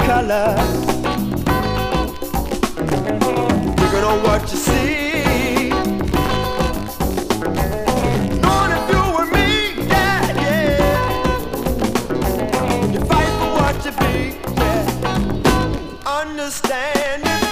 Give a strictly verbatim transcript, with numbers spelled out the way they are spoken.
color. Working on what you see. Knowing if you were me, yeah, yeah. You fight for what you be, yeah. Understanding.